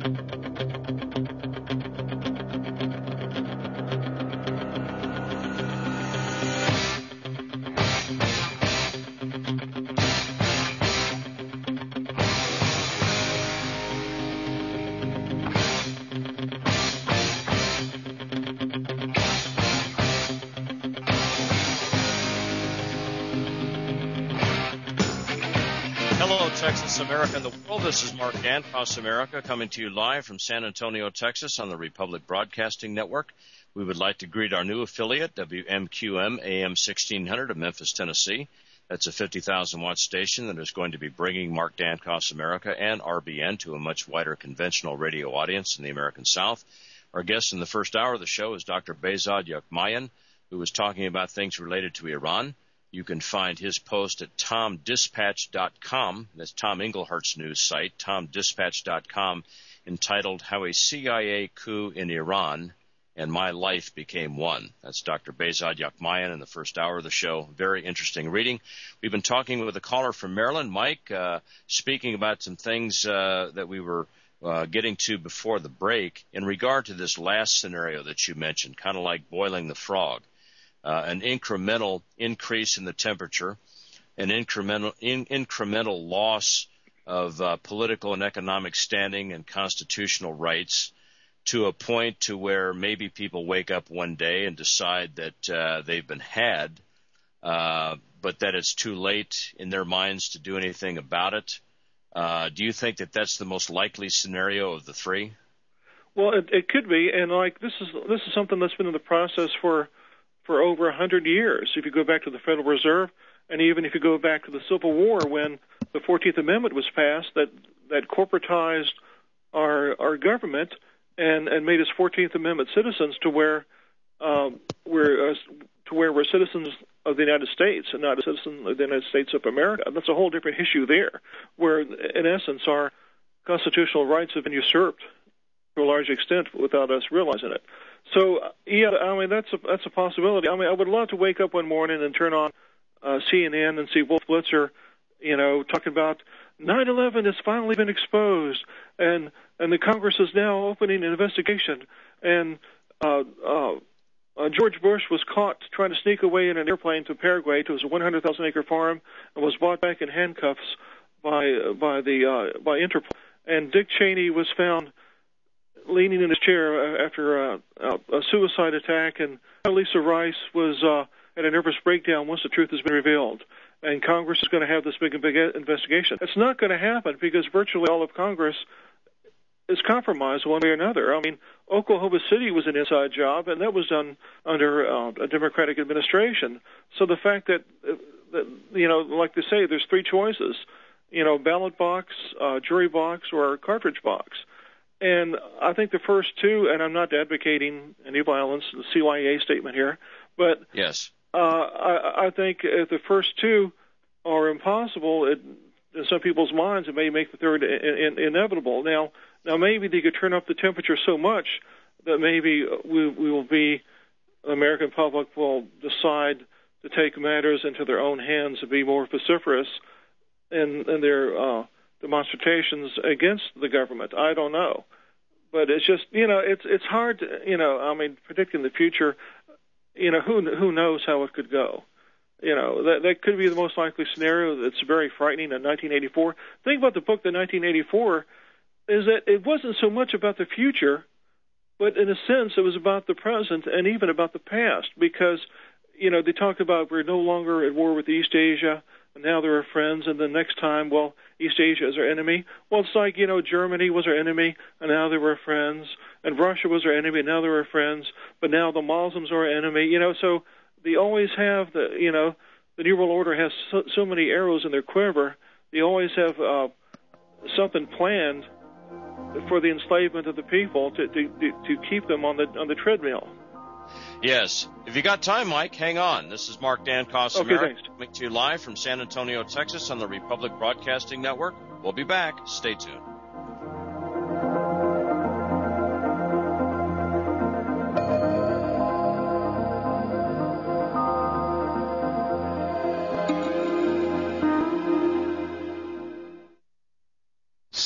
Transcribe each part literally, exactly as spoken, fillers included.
Texas, America, and the world. This is Mark Dantos, America, coming to you live from San Antonio, Texas, on the Republic Broadcasting Network. We would like to greet our new affiliate, W M Q M A M sixteen hundred of Memphis, Tennessee. That's a fifty thousand watt station that is going to be bringing Mark Dantos, America, and R B N to a much wider conventional radio audience in the American South. Our guest in the first hour of the show is Doctor Behzad Yakmayan, who was talking about things related to Iran. You can find his post at tom dispatch dot com. That's Tom Englehart's news site, tom dispatch dot com, entitled How a C I A Coup in Iran and My Life Became One. That's Doctor Behzad Yakmayan in the first hour of the show. Very interesting reading. We've been talking with a caller from Maryland, Mike, uh, speaking about some things uh, that we were uh, getting to before the break in regard to this last scenario that you mentioned, kind of like boiling the frog. Uh, an incremental increase in the temperature, an incremental in, incremental loss of uh, political and economic standing and constitutional rights to a point to where maybe people wake up one day and decide that uh, they've been had, uh, but that it's too late in their minds to do anything about it. Uh, do you think that that's the most likely scenario of the three? Well, it, it could be, and like this is this is something that's been in the process for. for over a hundred years. If you go back to the Federal Reserve, and even if you go back to the Civil War when the fourteenth Amendment was passed that, that corporatized our our government and, and made us fourteenth Amendment citizens to where um, we're uh, to where we're citizens of the United States and not a citizen of the United States of America. That's a whole different issue there, where in essence our constitutional rights have been usurped to a large extent without us realizing it. So, yeah, I mean, that's a, that's a possibility. I mean, I would love to wake up one morning and turn on uh, C N N and see Wolf Blitzer, you know, talking about nine eleven has finally been exposed, and and the Congress is now opening an investigation, and uh, uh, uh, George Bush was caught trying to sneak away in an airplane to Paraguay to his one hundred thousand acre farm and was brought back in handcuffs by uh, by the uh, by Interpol, and Dick Cheney was found leaning in his chair after a, a suicide attack, and Lisa Rice was uh, at a nervous breakdown once the truth has been revealed. And Congress is going to have this big, big investigation. It's not going to happen because virtually all of Congress is compromised one way or another. I mean, Oklahoma City was an inside job, and that was done under uh, a Democratic administration. So the fact that, uh, that, you know, like they say, there's three choices, you know, ballot box, uh, jury box, or cartridge box. And I think the first two, and I'm not advocating any violence, the C Y A statement here, but yes, uh, I, I think if the first two are impossible, it, in some people's minds, it may make the third in, in, inevitable. Now, now maybe they could turn up the temperature so much that maybe we, we will be, the American public will decide to take matters into their own hands and be more vociferous in, in their uh, demonstrations against the government. I don't know, but it's just, you know, it's it's hard to, you know, I mean, predicting the future. You know, who who knows how it could go. You know, that that could be the most likely scenario. That's very frightening. In nineteen eighty-four, the thing about the book, the nineteen eighty-four, is that it wasn't so much about the future, but in a sense, it was about the present and even about the past, because, you know, they talked about we're no longer at war with East Asia. Now they're friends, and the next time, well, East Asia is our enemy. Well, it's like, you know, Germany was our enemy, and now they were friends, and Russia was our enemy, and now they were friends, but now the Muslims are our enemy, you know, so they always have the, you know, the New World Order has so, so many arrows in their quiver, they always have uh, something planned for the enslavement of the people to, to, to keep them on the on the treadmill. Yes. If you got time, Mike, hang on. This is Mark Dantos, okay, America, thanks. coming to you live from San Antonio, Texas, on the Republic Broadcasting Network. We'll be back. Stay tuned.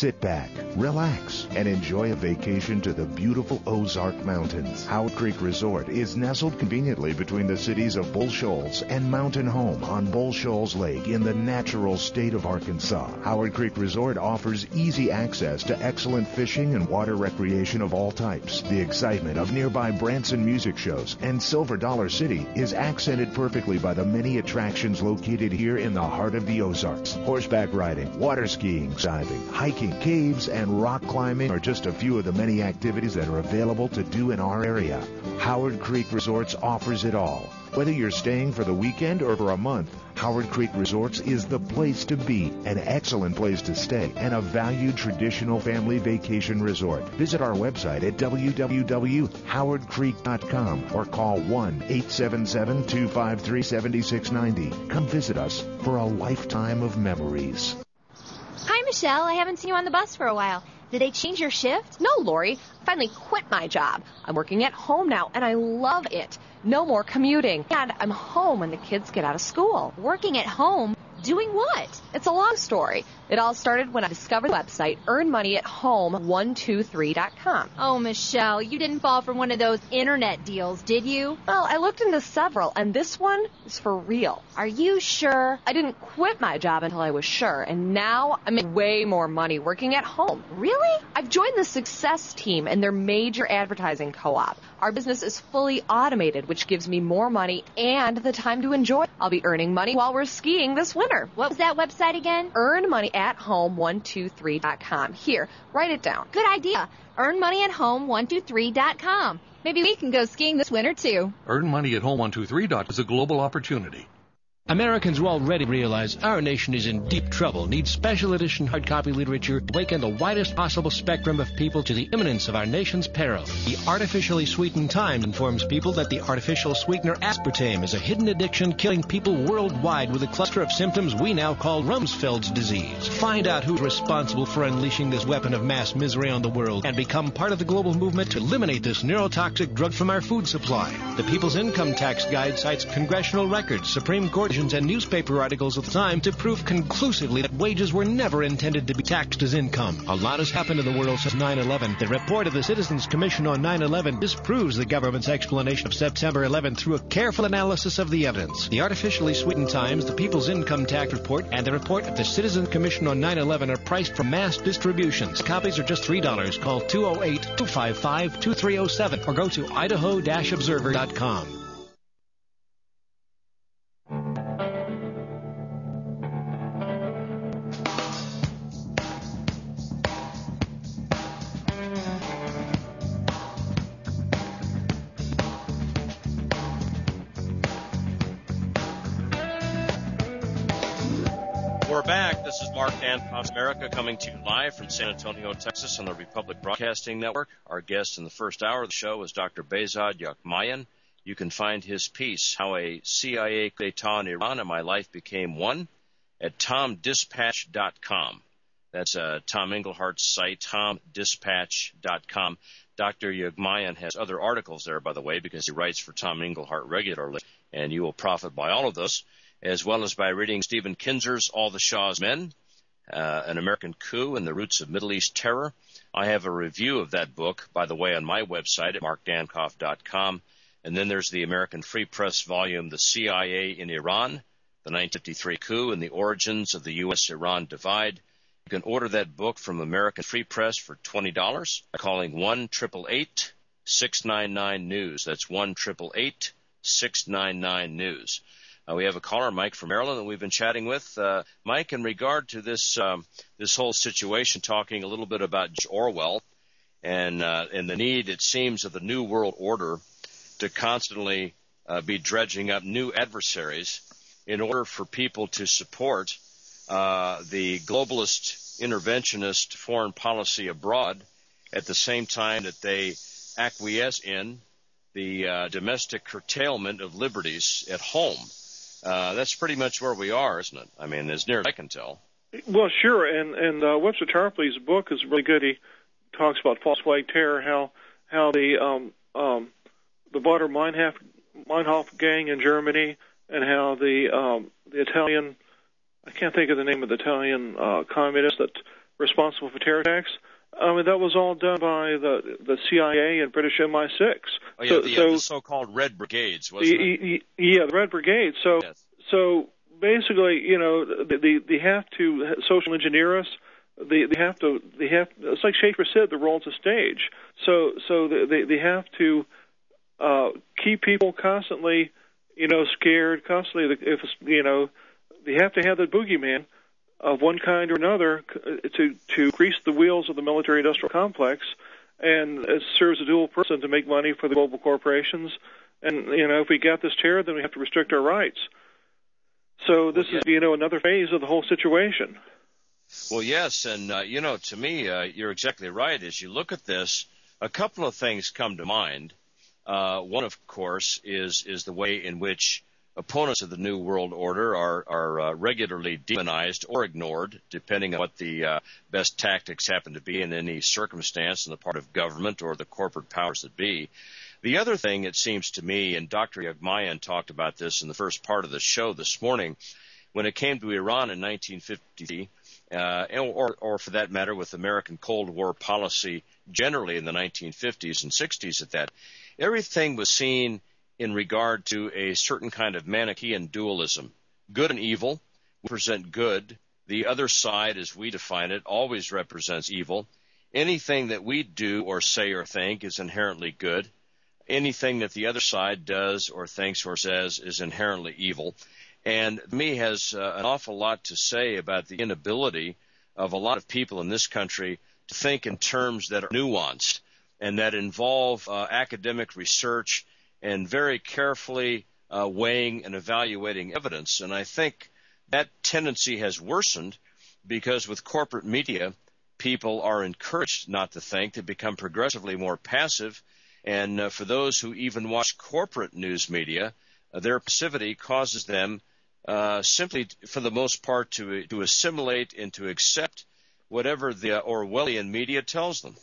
Sit back, relax, and enjoy a vacation to the beautiful Ozark Mountains. Howard Creek Resort is nestled conveniently between the cities of Bull Shoals and Mountain Home on Bull Shoals Lake in the natural state of Arkansas. Howard Creek Resort offers easy access to excellent fishing and water recreation of all types. The excitement of nearby Branson music shows and Silver Dollar City is accented perfectly by the many attractions located here in the heart of the Ozarks. Horseback riding, water skiing, diving, hiking, caves, and rock climbing are just a few of the many activities that are available to do in our area. Howard Creek Resorts offers it all. Whether you're staying for the weekend or for a month, Howard Creek Resorts is the place to be, an excellent place to stay, and a valued traditional family vacation resort. Visit our website at w w w dot howard creek dot com or call one eight seven seven, two five three, seven six nine zero. Come visit us for a lifetime of memories. Hi, Michelle. I haven't seen you on the bus for a while. Did they change your shift? No, Lori. I finally quit my job. I'm working at home now, and I love it. No more commuting. And I'm home when the kids get out of school. Working at home? Doing what? It's a long story. It all started when I discovered the website earn money at home one two three dot com. Oh, Michelle, you didn't fall for one of those internet deals, did you? Well, I looked into several, and this one is for real. Are you sure? I didn't quit my job until I was sure, and now I make way more money working at home. Really? I've joined the Success Team and their major advertising co-op. Our business is fully automated, which gives me more money and the time to enjoy. I'll be earning money while we're skiing this winter. What was that website again? earn money at home one two three dot com. Here, write it down. Good idea. earn money at home one two three dot com. Maybe we can go skiing this winter, too. earn money at home one two three dot com is a global opportunity. Americans will already realize our nation is in deep trouble, needs special edition hard copy literature to awaken the widest possible spectrum of people to the imminence of our nation's peril. The Artificially Sweetened Times informs people that the artificial sweetener aspartame is a hidden addiction killing people worldwide with a cluster of symptoms we now call Rumsfeld's disease. Find out who's responsible for unleashing this weapon of mass misery on the world and become part of the global movement to eliminate this neurotoxic drug from our food supply. The People's Income Tax Guide cites congressional records, Supreme Court and newspaper articles of the time to prove conclusively that wages were never intended to be taxed as income. A lot has happened in the world since nine eleven. The report of the Citizens Commission on nine eleven disproves the government's explanation of September eleventh through a careful analysis of the evidence. The Artificially Sweetened Times, the People's Income Tax Report, and the report of the Citizens Commission on nine eleven are priced for mass distributions. Copies are just three dollars. Call two oh eight, two five five, two three oh seven or go to idaho dash observer dot com. We're back. This is Mark Danfoss, America, coming to you live from San Antonio, Texas, on the Republic Broadcasting Network. Our guest in the first hour of the show is Doctor Behzad Yakmayan. You can find his piece, How a C I A Coup d'etat in Iran and My Life Became One, at tom dispatch dot com. That's uh, Tom Englehart's site, tom dispatch dot com. Doctor Yakmayan has other articles there, by the way, because he writes for Tom Englehart regularly, and you will profit by all of those, as well as by reading Stephen Kinzer's All the Shah's Men, uh, An American Coup and the Roots of Middle East Terror. I have a review of that book, by the way, on my website at mark dankoff dot com. And then there's the American Free Press volume, The C I A in Iran, the nineteen fifty-three Coup and the Origins of the U S Iran Divide. You can order that book from American Free Press for twenty dollars by calling one eight eight eight, six nine nine, news. That's one eight eight eight, six nine nine, news. Uh, we have a caller, Mike from Maryland, that we've been chatting with. Uh, Mike, in regard to this um, this whole situation, talking a little bit about George Orwell and uh, and the need, it seems, of the New World Order to constantly uh, be dredging up new adversaries in order for people to support uh, the globalist interventionist foreign policy abroad at the same time that they acquiesce in the uh, domestic curtailment of liberties at home. Uh, that's pretty much where we are, isn't it? I mean, as near as I can tell. Well, sure, and and uh, Webster Tarpley's book is really good. He talks about false flag terror, how how the um, um, the Baader Meinhof, Meinhof gang in Germany, and how the um, the Italian, I can't think of the name of the Italian uh, communist that responsible for terror attacks. I mean, that was all done by the the C I A and British M I six. Oh, yeah, so, the, so, the so-called Red Brigades, wasn't y- it? y- yeah, the Red Brigade. So, Yes. so basically, you know, they, they have to social engineer us. They, they have to. They have. It's like Schaefer said, the role's a stage. So, so they they have to uh, keep people constantly, you know, scared, constantly. If you know, they have to have the boogeyman of one kind or another to to grease the wheels of the military-industrial complex, and it serves a dual person to make money for the global corporations. And you know, if we got this terror, then we have to restrict our rights. So this Well, yeah. is you know another phase of the whole situation. Well, yes, and, uh, you know, to me, uh, you're exactly right. As you look at this, a couple of things come to mind. Uh, one, of course, is is the way in which opponents of the New World Order are, are uh, regularly demonized or ignored, depending on what the uh, best tactics happen to be in any circumstance on the part of government or the corporate powers that be. The other thing, it seems to me, and Doctor Yagmayan talked about this in the first part of the show this morning, when it came to Iran in nineteen fifty, uh, or, or for that matter with American Cold War policy generally in the nineteen fifties and sixties at that, everything was seen in regard to a certain kind of Manichaean dualism. Good and evil represent good. The other side, as we define it, always represents evil. Anything that we do or say or think is inherently good. Anything that the other side does or thinks or says is inherently evil. And to me has uh, an awful lot to say about the inability of a lot of people in this country to think in terms that are nuanced and that involve uh, academic research and very carefully uh, weighing and evaluating evidence. And I think that tendency has worsened because with corporate media, people are encouraged not to think, to become progressively more passive. And uh, for those who even watch corporate news media, uh, their passivity causes them uh, simply, for the most part, to, to assimilate and to accept whatever the Orwellian media tells them.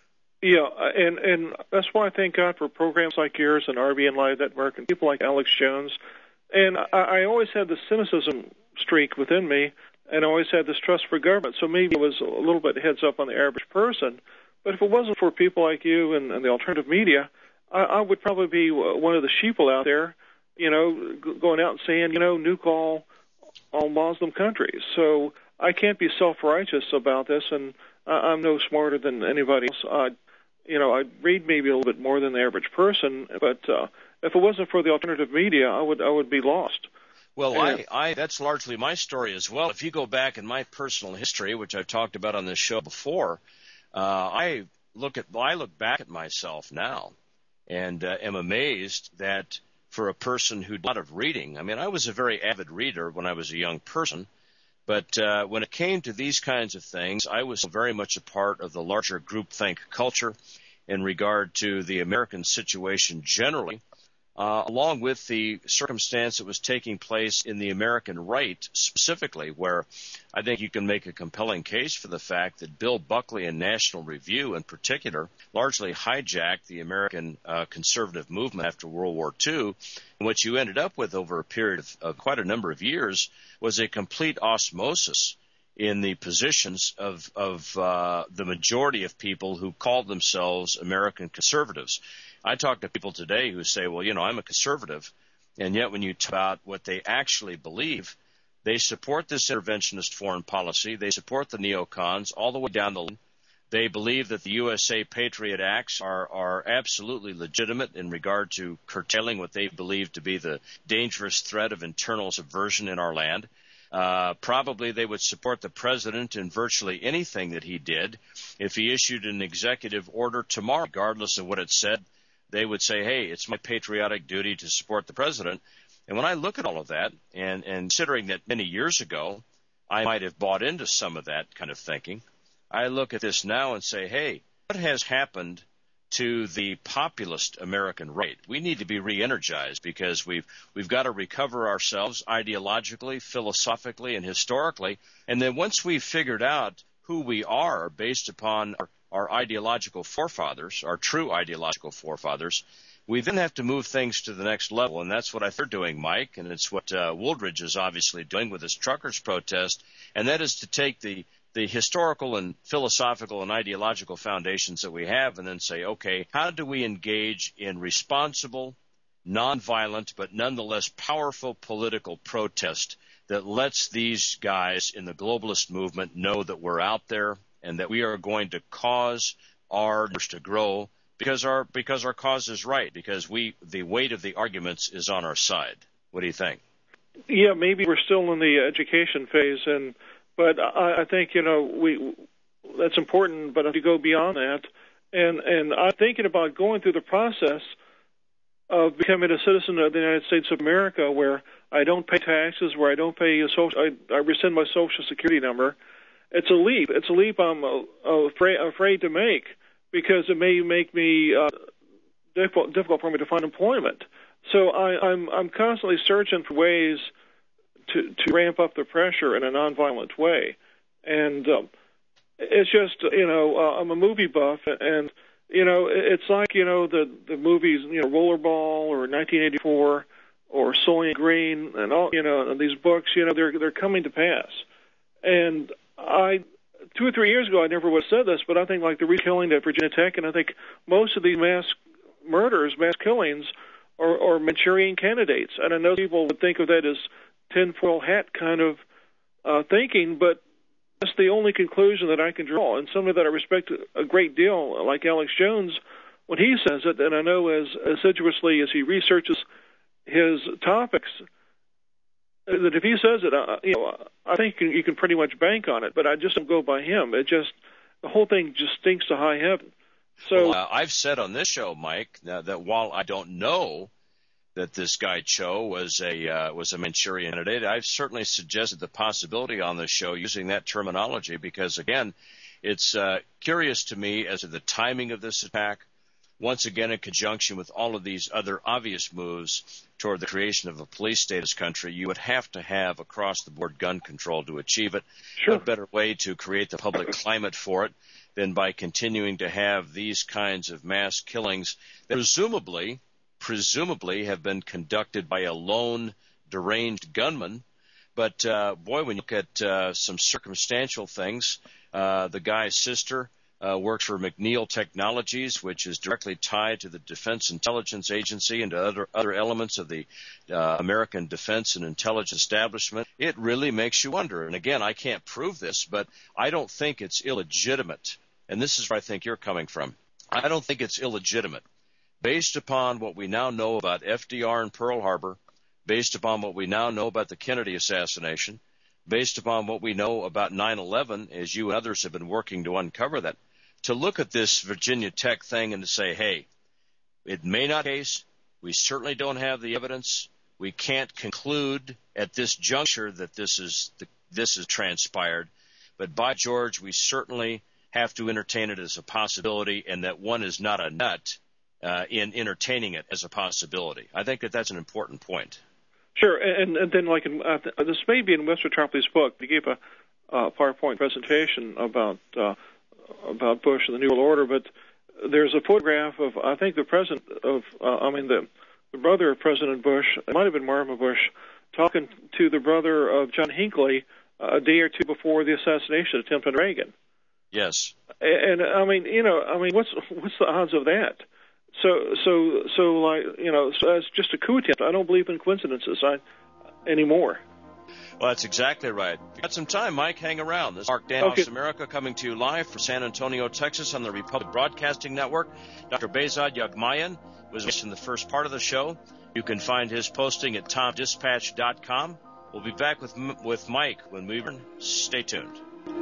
Yeah, and and that's why I thank God for programs like yours and R B N Live Network and people like Alex Jones. And I, I always had this cynicism streak within me, and I always had this trust for government. So maybe it was a little bit heads up on the average person. But if it wasn't for people like you and, and the alternative media, I, I would probably be one of the sheeple out there, you know, g- going out and saying, you know, nuke all all Muslim countries. So I can't be self-righteous about this, and I, I'm no smarter than anybody else. I, you know, I read maybe a little bit more than the average person, but uh, if it wasn't for the alternative media, I would I would be lost. Well, And, I, I that's largely my story as well. If you go back in my personal history, which I've talked about on this show before, uh, I look at I look back at myself now and uh, am amazed that for a person who did a lot of reading, I mean, I was a very avid reader when I was a young person, but uh, when it came to these kinds of things, I was very much a part of the larger groupthink culture in regard to the American situation generally, uh, along with the circumstance that was taking place in the American right specifically, where I think you can make a compelling case for the fact that Bill Buckley and National Review in particular largely hijacked the American uh, conservative movement after World War Two. And what you ended up with over a period of, of quite a number of years was a complete osmosis in the positions of, of uh, the majority of people who called themselves American conservatives. I talk to people today who say, well, you know, I'm a conservative, and yet when you talk about what they actually believe, they support this interventionist foreign policy. They support the neocons all the way down the line. They believe that the U S A Patriot Acts are, are absolutely legitimate in regard to curtailing what they believe to be the dangerous threat of internal subversion in our land. Uh, probably they would support the president in virtually anything that he did. If he issued an executive order tomorrow, regardless of what it said, they would say, hey, it's my patriotic duty to support the president. And when I look at all of that, and, and considering that many years ago I might have bought into some of that kind of thinking, I look at this now and say, hey, what has happened to the populist American right? We need to be re-energized because we've we've got to recover ourselves ideologically, philosophically, and historically. And then once we've figured out who we are based upon our, our ideological forefathers, our true ideological forefathers, we then have to move things to the next level. And that's what I think they're doing, Mike, and it's what uh, Wooldridge is obviously doing with this truckers protest, and that is to take the the historical and philosophical and ideological foundations that we have, and then say, okay, how do we engage in responsible, nonviolent, but nonetheless powerful political protest that lets these guys in the globalist movement know that we're out there and that we are going to cause our numbers to grow because our because our cause is right, because we the weight of the arguments is on our side. What do you think? Yeah, maybe we're still in the education phase, and but I, I think you know we that's important. But if you go beyond that, and and I'm thinking about going through the process of becoming a citizen of the United States of America, where I don't pay taxes, where I don't pay a social, I, I rescind my Social Security number. It's a leap. It's a leap I'm uh, afraid, afraid to make because it may make me uh, difficult, difficult for me to find employment. So I, I'm I'm constantly searching for ways to to ramp up the pressure in a nonviolent way, and um, it's just you know uh, I'm a movie buff, and you know it's like you know the the movies you know Rollerball or nineteen eighty-four or Soylent Green and all you know and these books you know they're they're coming to pass, and I two or three years ago I never would have said this, but I think like the rekilling at Virginia Tech, and I think most of these mass murders, mass killings, are, are Manchurian candidates, and I know people would think of that as tinfoil hat kind of uh, thinking, but that's the only conclusion that I can draw. And somebody that I respect a great deal, like Alex Jones, when he says it, and I know as assiduously as he researches his topics, that if he says it, uh, you know, I think you can, you can pretty much bank on it. But I just don't go by him. It just the whole thing just stinks to high heaven. So well, uh, I've said on this show, Mike, that, that while I don't know that this guy Cho was a uh, was a Manchurian candidate, I've certainly suggested the possibility on this show using that terminology because, again, it's uh, curious to me as to the timing of this attack. Once again, in conjunction with all of these other obvious moves toward the creation of a police state in this country, you would have to have across-the-board gun control to achieve it. Sure. A better way to create the public climate for it than by continuing to have these kinds of mass killings that presumably, presumably have been conducted by a lone, deranged gunman. But, uh, boy, when you look at uh, some circumstantial things, uh, the guy's sister Uh, works for McNeil Technologies, which is directly tied to the Defense Intelligence Agency and to other, other elements of the uh, American defense and intelligence establishment. It really makes you wonder. And again, I can't prove this, but I don't think it's illegitimate. And this is where I think you're coming from. I don't think it's illegitimate. Based upon what we now know about F D R and Pearl Harbor, based upon what we now know about the Kennedy assassination, based upon what we know about nine eleven, as you and others have been working to uncover that, to look at this Virginia Tech thing and to say, hey, it may not be the case. We certainly don't have the evidence. We can't conclude at this juncture that this is the, this is transpired. But by George, we certainly have to entertain it as a possibility, and that one is not a nut uh, in entertaining it as a possibility. I think that that's an important point. Sure, and, and then like in, uh, this may be in Webster Tarpley's book. He gave a uh, PowerPoint presentation about uh, about Bush and the New World Order, but there's a photograph of I think the president of uh, I mean the the brother of President Bush. It might have been Marvin Bush talking to the brother of John Hinckley uh, a day or two before the assassination attempt on Reagan. Yes, and, and I mean you know I mean what's what's the odds of that? So, so, so, like you know, so it's just a coup attempt. I don't believe in coincidences I, anymore. Well, that's exactly right. You got some time, Mike. Hang around. This is Mark Danhoff's okay. America coming to you live from San Antonio, Texas, on the Republic Broadcasting Network. Doctor Behzad Yagmayan was in the first part of the show. You can find his posting at tom dispatch dot com. We'll be back with with Mike when we return. Stay tuned.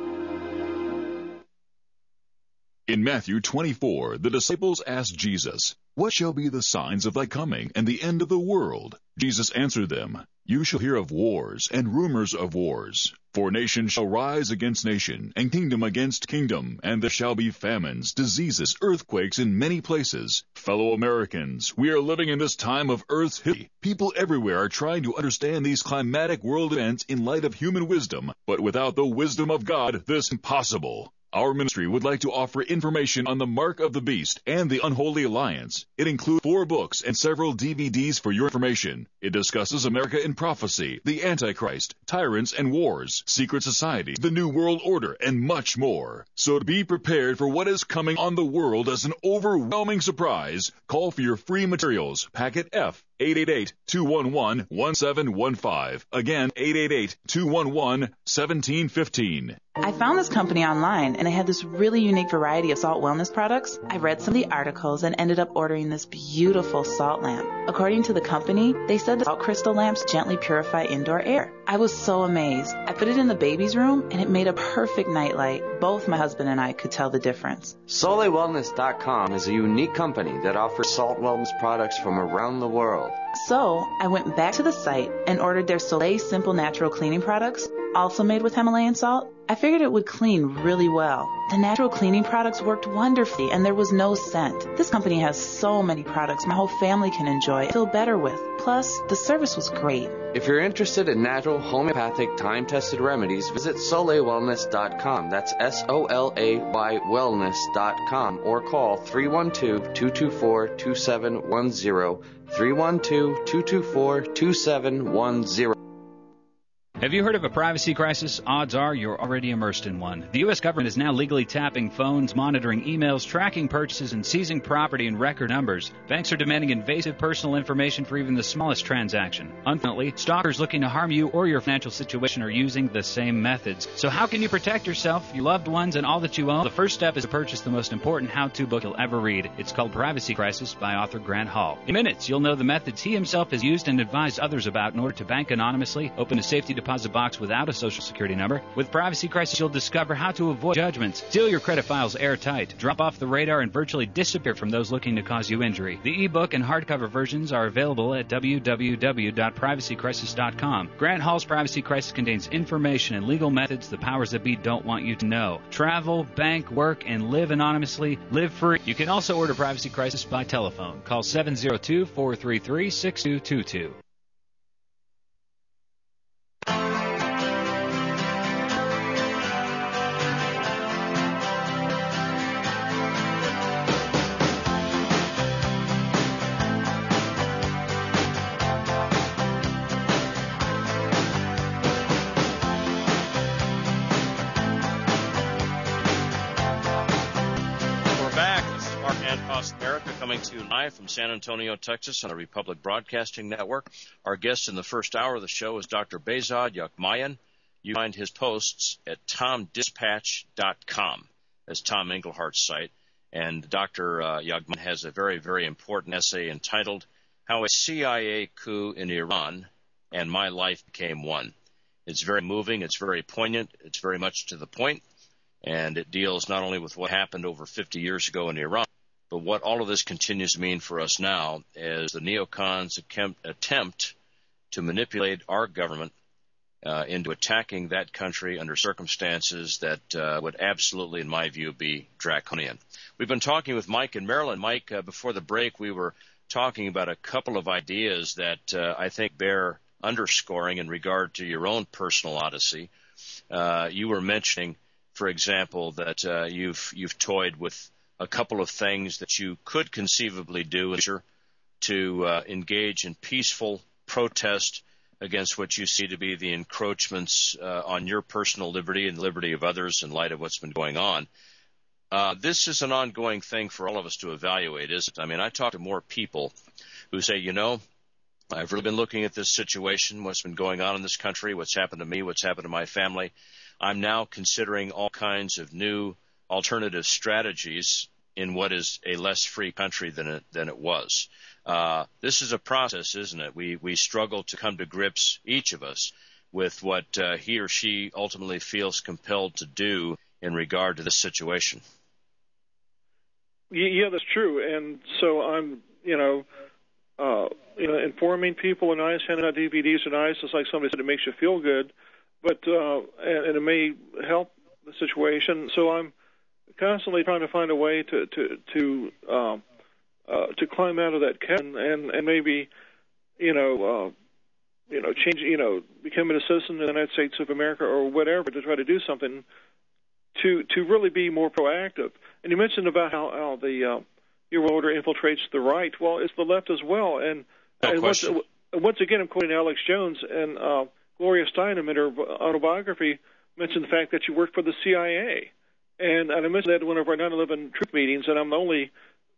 In Matthew twenty-four, the disciples asked Jesus, "What shall be the signs of thy coming and the end of the world?" Jesus answered them, "You shall hear of wars and rumors of wars. For nation shall rise against nation, and kingdom against kingdom, and there shall be famines, diseases, earthquakes in many places." Fellow Americans, we are living in this time of earth's history. People everywhere are trying to understand these climatic world events in light of human wisdom, but without the wisdom of God, this is impossible. Our ministry would like to offer information on the Mark of the Beast and the Unholy Alliance. It includes four books and several D V Ds for your information. It discusses America in prophecy, the Antichrist, tyrants and wars, secret societies, the New World Order, and much more. So be prepared for what is coming on the world as an overwhelming surprise. Call for your free materials. Packet F, eight eight eight, two one one, one seven one five. Again, eight eight eight, two one one, one seven one five. I found this company online, and it had this really unique variety of salt wellness products. I read some of the articles and ended up ordering this beautiful salt lamp. According to the company, they said the salt crystal lamps gently purify indoor air. I was so amazed. I put it in the baby's room, and it made a perfect nightlight. Both my husband and I could tell the difference. Soleil Wellness dot com is a unique company that offers salt wellness products from around the world. So I went back to the site and ordered their Soleil Simple Natural Cleaning products, also made with Himalayan salt. I figured it would clean really well. The natural cleaning products worked wonderfully, and there was no scent. This company has so many products my whole family can enjoy and feel better with. Plus, the service was great. If you're interested in natural, homeopathic, time-tested remedies, visit Soleil Wellness dot com. That's S O L A Y Wellness dot com, or call three one two, two two four, two seven one zero, three one two, two two four, two seven one zero. Have you heard of a privacy crisis? Odds are you're already immersed in one. The U S government is now legally tapping phones, monitoring emails, tracking purchases, and seizing property in record numbers. Banks are demanding invasive personal information for even the smallest transaction. Unfortunately, stalkers looking to harm you or your financial situation are using the same methods. So how can you protect yourself, your loved ones, and all that you own? The first step is to purchase the most important how-to book you'll ever read. It's called Privacy Crisis by author Grant Hall. In minutes, you'll know the methods he himself has used and advised others about in order to bank anonymously, open a safety deposit box without a social security number. With Privacy Crisis, you'll discover how to avoid judgments, seal your credit files airtight, drop off the radar, and virtually disappear from those looking to cause you injury. The ebook and hardcover versions are available at w w w dot privacy crisis dot com. Grant Hall's Privacy Crisis contains information and legal methods the powers that be don't want you to know. Travel, bank, work, and live anonymously. Live free. You can also order Privacy Crisis by telephone. Call seven zero two, four three three, six two two two. To you live from San Antonio, Texas on the Republic Broadcasting Network. Our guest in the first hour of the show is Doctor Behzad Yakmayan. You find his posts at tom dispatch dot com. That's Tom Englehart's site. And Doctor Uh, Yakmayan has a very, very important essay entitled How a C I A Coup in Iran and My Life Became One. It's very moving. It's very poignant. It's very much to the point. And it deals not only with what happened over fifty years ago in Iran, but what all of this continues to mean for us now is the neocons attempt to manipulate our government uh, into attacking that country under circumstances that uh, would absolutely, in my view, be draconian. We've been talking with Mike in Maryland. Mike, uh, before the break, we were talking about a couple of ideas that uh, I think bear underscoring in regard to your own personal odyssey. Uh, you were mentioning, for example, that uh, you've you've toyed with a couple of things that you could conceivably do to uh, engage in peaceful protest against what you see to be the encroachments uh, on your personal liberty and liberty of others in light of what's been going on. Uh, this is an ongoing thing for all of us to evaluate, isn't it? I mean, I talk to more people who say, you know, I've really been looking at this situation, what's been going on in this country, what's happened to me, what's happened to my family. I'm now considering all kinds of new alternative strategies in what is a less free country than it than it was. Uh, this is a process, isn't it? We we struggle to come to grips, each of us, with what uh, he or she ultimately feels compelled to do in regard to this situation. Yeah, that's true. And so I'm, you know, uh, you know, informing people and I sending out D V Ds and I. It's like somebody said, it makes you feel good, but uh, and, and it may help the situation. So I'm constantly trying to find a way to to to um, uh, to climb out of that cabin and and maybe you know uh, you know change you know becoming a citizen of the United States of America or whatever, to try to do something to to really be more proactive. And you mentioned about how, how the uh, New World Order infiltrates the right. Well, it's the left as well. And, no and once, question. once again, I'm quoting Alex Jones, and uh, Gloria Steinem in her autobiography mentioned the fact that she worked for the C I A. And, and I mentioned that at one of our nine eleven truth meetings, and I'm the only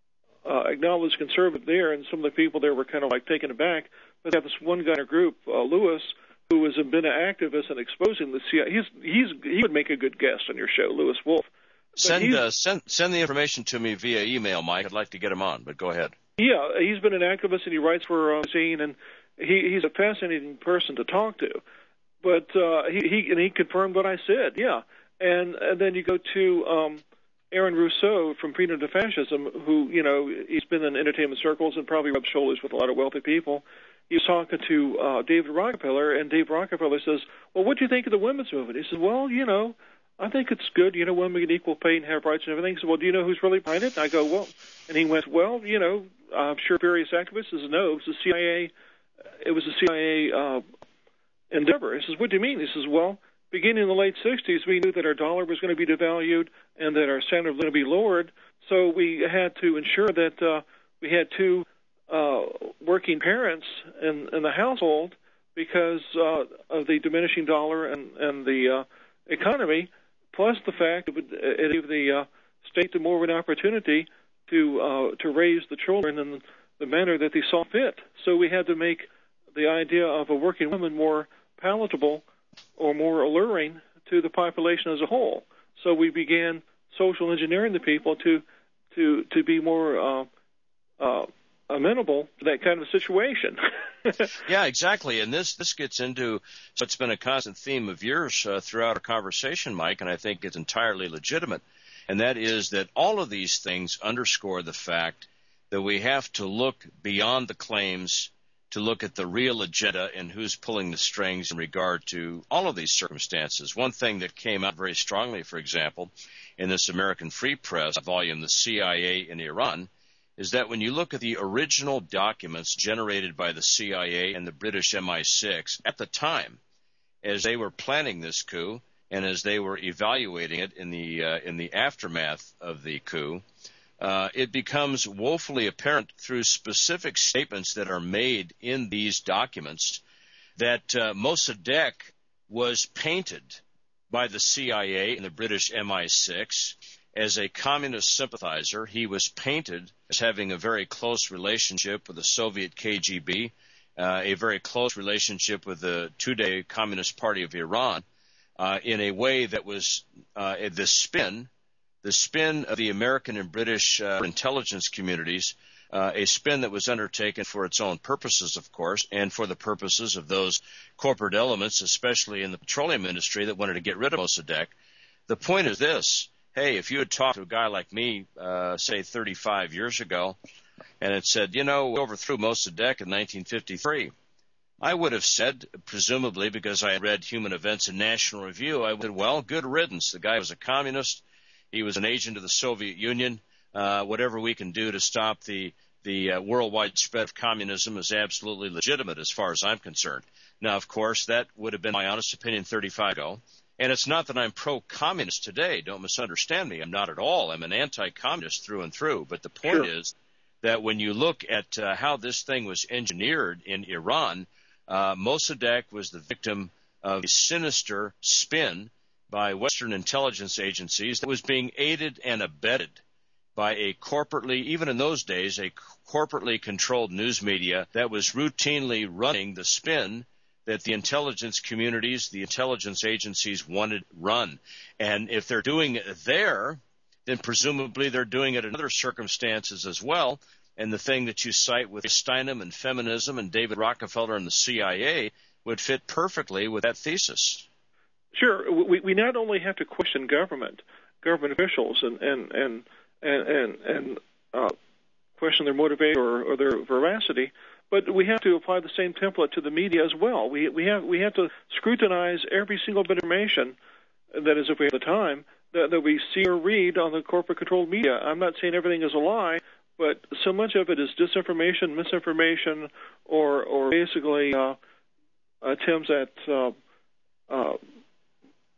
uh, acknowledged conservative there, and some of the people there were kind of like taken aback. But they have this one guy in our group, uh, Lewis, who has been an activist and exposing the C I A. He's, he's, he would make a good guest on your show, Lewis Wolf. Send, uh, send send the information to me via email, Mike. I'd like to get him on, but go ahead. Yeah, he's been an activist, and he writes for a magazine, and he, he's a fascinating person to talk to. But uh, he, he and he confirmed what I said, yeah. And, and then you go to um, Aaron Rousseau from Freedom to Fascism, who, you know, he's been in entertainment circles and probably rubs shoulders with a lot of wealthy people. He was talking to uh, David Rockefeller, and Dave Rockefeller says, well, what do you think of the women's movement? He says, well, you know, I think it's good. You know, women get equal pay and have rights and everything. He said, well, do you know who's really behind it? And I go, well, and he went, well, you know, I'm sure various activists says, no, it was the C I A. It was the C I A uh, endeavor. He says, what do you mean? He says, well, beginning in the late sixties, we knew that our dollar was going to be devalued and that our standard was going to be lowered. So we had to ensure that uh, we had two uh, working parents in, in the household because uh, of the diminishing dollar and, and the uh, economy, plus the fact it would it gave the uh, state the more of an opportunity to uh, to raise the children in the manner that they saw fit. So we had to make the idea of a working woman more palatable or more alluring to the population as a whole. So we began social engineering the people to to to be more uh, uh, amenable to that kind of situation. Yeah, exactly. And this this gets into what's been a constant theme of yours uh, throughout our conversation, Mike, and I think it's entirely legitimate. And that is that all of these things underscore the fact that we have to look beyond the claims to look at the real agenda and who's pulling the strings in regard to all of these circumstances. One thing that came out very strongly, for example, in this American Free Press volume, The C I A in Iran, is that when you look at the original documents generated by the C I A and the British M I six at the time, as they were planning this coup and as they were evaluating it in the uh, in the aftermath of the coup, Uh, it becomes woefully apparent through specific statements that are made in these documents that uh, Mossadegh was painted by the C I A and the British M I six as a communist sympathizer. He was painted as having a very close relationship with the Soviet K G B, uh, a very close relationship with the two-day Communist Party of Iran, uh, in a way that was uh, the spin The spin of the American and British uh, intelligence communities, uh, a spin that was undertaken for its own purposes, of course, and for the purposes of those corporate elements, especially in the petroleum industry, that wanted to get rid of Mossadegh. The point is this. Hey, if you had talked to a guy like me, uh, say thirty-five years ago, and had said, you know, we overthrew Mossadegh in nineteen fifty-three, I would have said, presumably because I had read Human Events and National Review, I would have said, well, good riddance. The guy was a communist. He was an agent of the Soviet Union. Uh, whatever we can do to stop the the uh, worldwide spread of communism is absolutely legitimate as far as I'm concerned. Now, of course, that would have been my honest opinion thirty-five ago. And it's not that I'm pro-communist today. Don't misunderstand me. I'm not at all. I'm an anti-communist through and through. But the point Sure. is that when you look at uh, how this thing was engineered in Iran, uh, Mossadegh was the victim of a sinister spin by Western intelligence agencies that was being aided and abetted by a corporately, even in those days, a corporately controlled news media that was routinely running the spin that the intelligence communities, the intelligence agencies wanted run. And if they're doing it there, then presumably they're doing it in other circumstances as well. And the thing that you cite with Steinem and feminism and David Rockefeller and the C I A would fit perfectly with that thesis. Sure. We, we not only have to question government, government officials, and and and and and, and uh, question their motivation or, or their veracity, but we have to apply the same template to the media as well. We we have we have to scrutinize every single bit of information, that is, if we have the time, that, that we see or read on the corporate-controlled media. I'm not saying everything is a lie, but so much of it is disinformation, misinformation, or or basically uh, attempts at uh, uh,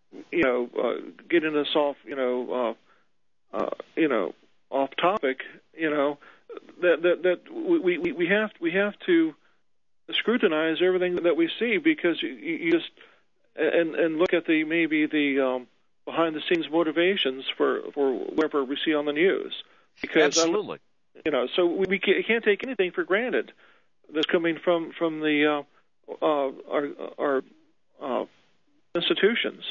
you know, uh, getting us off, you know, uh, uh, you know, off topic, you know, that that that we we we have we have to scrutinize everything that we see, because you, you just and and look at the maybe the um, behind the scenes motivations for for whatever we see on the news. Because absolutely, um, you know, so we, we can't take anything for granted that's coming from from the uh, uh, our our uh, institutions.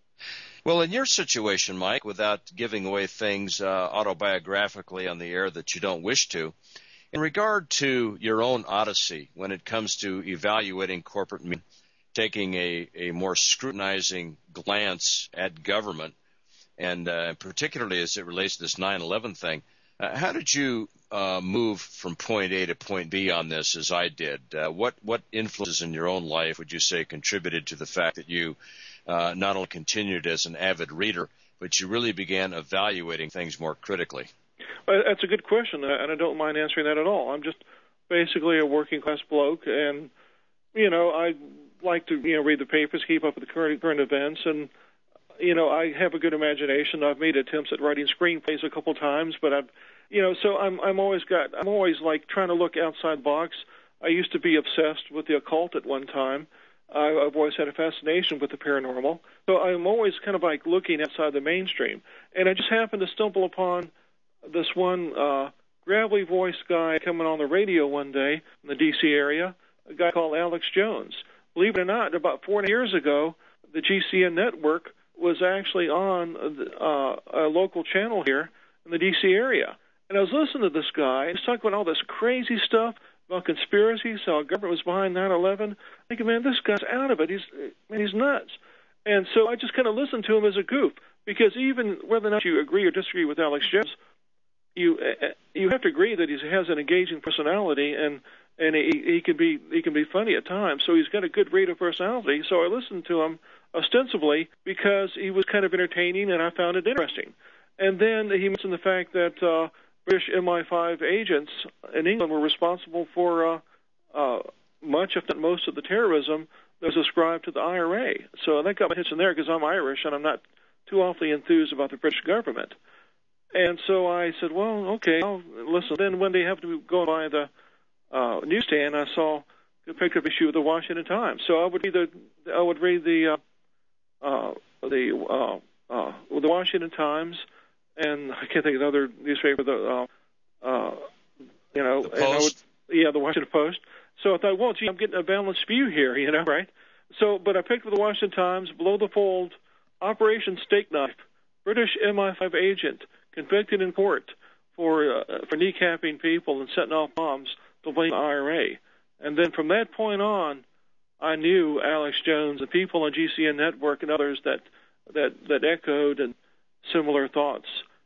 Well, in your situation, Mike, without giving away things uh, autobiographically on the air that you don't wish to, in regard to your own odyssey when it comes to evaluating corporate media, taking a, a more scrutinizing glance at government, and uh, particularly as it relates to this nine eleven thing, uh, how did you uh, move from point A to point B on this as I did? Uh, what, what influences in your own life would you say contributed to the fact that you Uh, not only continued as an avid reader, but you really began evaluating things more critically? Well, that's a good question, and I don't mind answering that at all. I'm just basically a working-class bloke, and, you know, I like to, you know, read the papers, keep up with the current, current events, and, you know, I have a good imagination. I've made attempts at writing screenplays a couple times, but I've, you know, so I'm, I'm always got, I'm always, like, trying to look outside the box. I used to be obsessed with the occult at one time. I've always had a fascination with the paranormal. So I'm always kind of like looking outside the mainstream. And I just happened to stumble upon this one uh, gravelly-voiced guy coming on the radio one day in the D C area, a guy called Alex Jones. Believe it or not, about four years ago, the G C N network was actually on uh, a local channel here in the D C area. And I was listening to this guy. He was talking about all this crazy stuff about conspiracies, how government was behind nine eleven. Thinking, man, this guy's out of it. He's, man, he's nuts. And so I just kind of listened to him as a goof, because even whether or not you agree or disagree with Alex Jones, you you have to agree that he has an engaging personality, and and he, he can be he can be funny at times. So he's got a good radio personality. So I listened to him ostensibly because he was kind of entertaining, and I found it interesting. And then he mentioned the fact that uh, British M I five agents in England were responsible for uh, uh, much, if not most, of the terrorism that was ascribed to the I R A. So that got my attention there, because I'm Irish and I'm not too awfully enthused about the British government. And so I said, well, okay, I'll listen. Then one day I happened to go by the uh, newsstand, I saw a pickup issue of the Washington Times. So I would read the I would read the uh, uh, the uh, uh, the Washington Times. And I can't think of the other newspaper, the, uh, uh, you know, the and I would, Post. yeah, the Washington Post. So I thought, well, gee, I'm getting a balanced view here, you know, right? So, but I picked up the Washington Times, below the fold, Operation Steak Knife, British M I five agent convicted in court for uh, for kneecapping people and setting off bombs to blame the I R A. And then from that point on, I knew Alex Jones and people on G C N Network and others that that that echoed and similar thoughts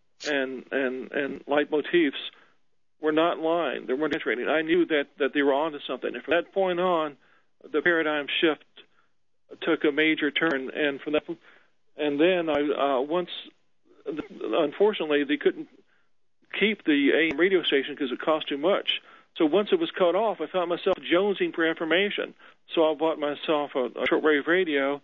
and and and leitmotifs were not lying. They weren't exaggerating. I knew that that they were onto something. And from that point on, the paradigm shift took a major turn. And from that, and then I uh, once, unfortunately, they couldn't keep the A M radio station because it cost too much. So once it was cut off, I found myself jonesing for information. So I bought myself a, a shortwave radio.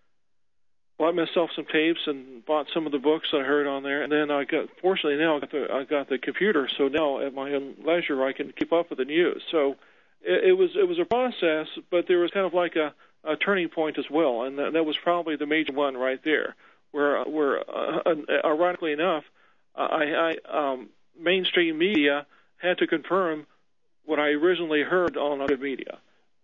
Bought myself some tapes and bought some of the books I heard on there, and then I got. Fortunately, now I got the I got the computer, so now at my own leisure I can keep up with the news. So it, it was it was a process, but there was kind of like a, a turning point as well, and that, that was probably the major one right there, where where uh, ironically enough, I, I um, mainstream media had to confirm what I originally heard on other media,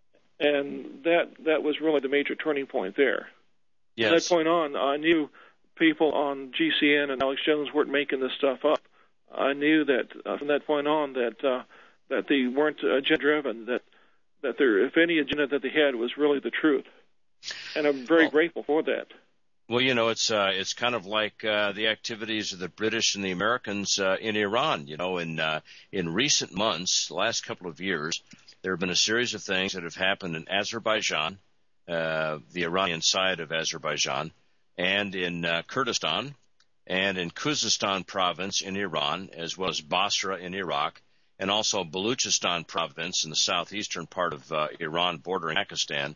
and that that was really the major turning point there. Yes. From that point on, I knew people on G C N and Alex Jones weren't making this stuff up. I knew that uh, from that point on that uh, that they weren't agenda-driven, that that there, if any agenda that they had, was really the truth. And I'm very well, grateful for that. Well, you know, it's uh, it's kind of like uh, the activities of the British and the Americans uh, in Iran. You know, in uh, in recent months, the last couple of years, there have been a series of things that have happened in Azerbaijan, uh, the Iranian side of Azerbaijan, and in uh, Kurdistan, and in Khuzestan province in Iran, as well as Basra in Iraq, and also Baluchistan province in the southeastern part of uh, Iran bordering Pakistan,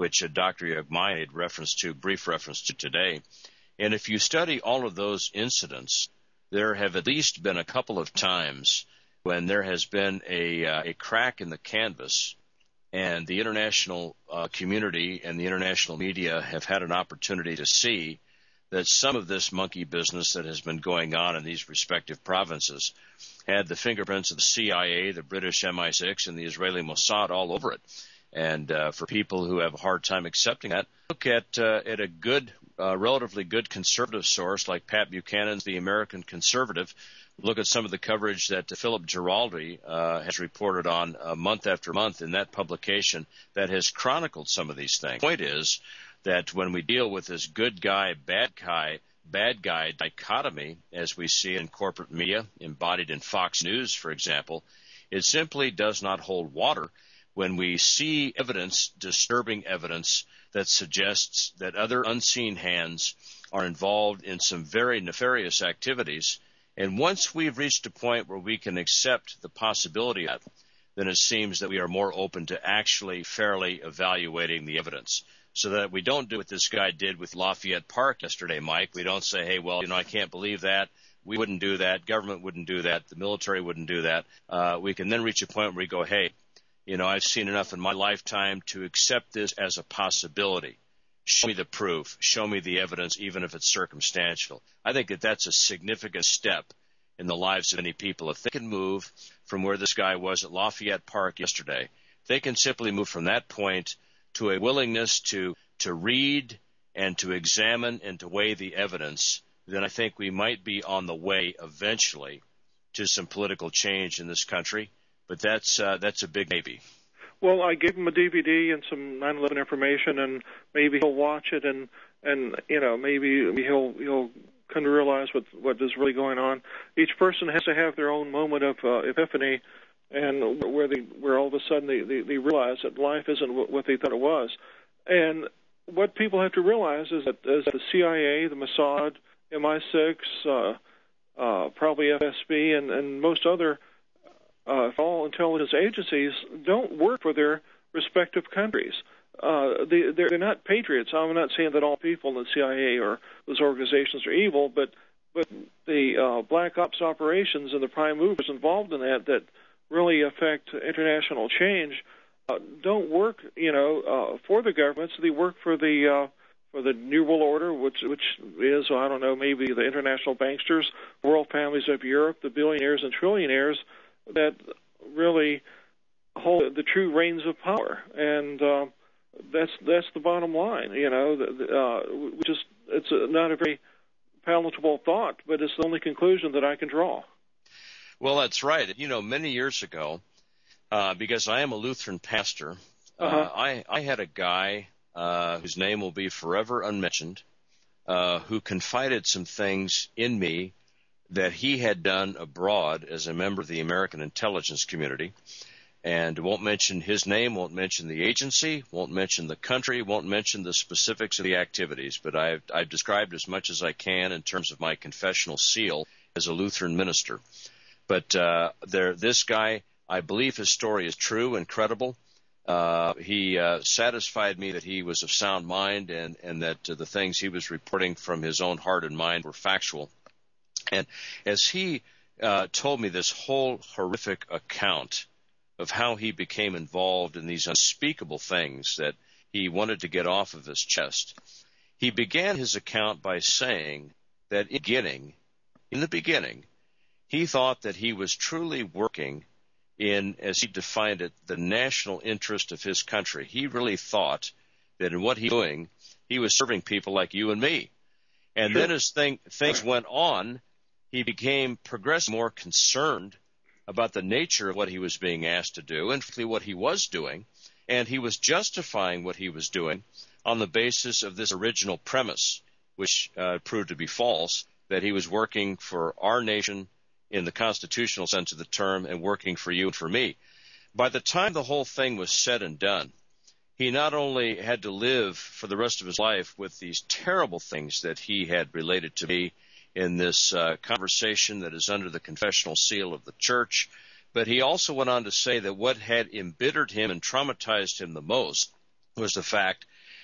which uh, Doctor Yagmai made reference to, brief reference to today. And if you study all of those incidents, there have at least been a couple of times when there has been a, uh, a crack in the canvas, and the international uh, community and the international media have had an opportunity to see that some of this monkey business that has been going on in these respective provinces had the fingerprints of the C I A, the British M I six, and the Israeli Mossad all over it. And uh, for people who have a hard time accepting that, look at uh, at a good, uh, relatively good conservative source like Pat Buchanan's The American Conservative. Look at some of the coverage that Philip Giraldi uh, has reported on uh, month after month in that publication that has chronicled some of these things. The point is that when we deal with this good guy, bad guy, bad guy dichotomy, as we see in corporate media, embodied in Fox News, for example, it simply does not hold water when we see evidence, disturbing evidence, that suggests that other unseen hands are involved in some very nefarious activities. And once we've reached a point where we can accept the possibility of that, then it seems that we are more open to actually fairly evaluating the evidence, so that we don't do what this guy did with Lafayette Park yesterday, Mike. We don't say, hey, well, you know, I can't believe that. We wouldn't do that. Government wouldn't do that. The military wouldn't do that. Uh, we can then reach a point where we go, hey, you know, I've seen enough in my lifetime to accept this as a possibility. Show me the proof. Show me the evidence, even if it's circumstantial. I think that that's a significant step in the lives of many people. If they can move from where this guy was at Lafayette Park yesterday, they can simply move from that point to a willingness to, to read and to examine and to weigh the evidence, then I think we might be on the way eventually to some political change in this country. But that's uh, that's a big maybe. Well, I gave him a D V D and some nine eleven information, and maybe he'll watch it, and and you know maybe he'll he'll come to realize what what is really going on. Each person has to have their own moment of uh, epiphany, and where they where all of a sudden they, they they realize that life isn't what they thought it was. And what people have to realize is that as the C I A, the Mossad, M I six, uh, uh, probably F S B, and and most other Uh, all intelligence agencies don't work for their respective countries. Uh, they, they're, they're not patriots. I'm not saying that all people in the C I A or those organizations are evil, but but the uh, black ops operations and the prime movers involved in that that really affect international change uh, don't work, you know, uh, for the governments. They work for the uh, for the New World Order, which which is I don't know, maybe the international banksters, world families of Europe, the billionaires and trillionaires that really hold the true reins of power, and uh, that's that's the bottom line. You know, uh, we just it's a, not a very palatable thought, but it's the only conclusion that I can draw. Well, that's right. You know, many years ago, uh, because I am a Lutheran pastor, uh-huh. uh, I I had a guy uh, whose name will be forever unmentioned, uh, who confided some things in me that he had done abroad as a member of the American intelligence community, and won't mention his name, won't mention the agency, won't mention the country, won't mention the specifics of the activities, but I've, I've described as much as I can in terms of my confessional seal as a Lutheran minister. But uh, there, this guy, I believe his story is true and credible. Uh, he uh, satisfied me that he was of sound mind, and, and that uh, the things he was reporting from his own heart and mind were factual. And as he uh, told me this whole horrific account of how he became involved in these unspeakable things that he wanted to get off of his chest, he began his account by saying that in the beginning, in the beginning, he thought that he was truly working in, as he defined it, the national interest of his country. He really thought that in what he was doing, he was serving people like you and me. And sure. Then as thing, things went on, he became progressively more concerned about the nature of what he was being asked to do, and frankly what he was doing, and he was justifying what he was doing on the basis of this original premise, which uh, proved to be false, that he was working for our nation in the constitutional sense of the term and working for you and for me. By the time the whole thing was said and done, he not only had to live for the rest of his life with these terrible things that he had related to me in this uh, conversation that is under the confessional seal of the church, but he also went on to say that what had embittered him and traumatized him the most was the fact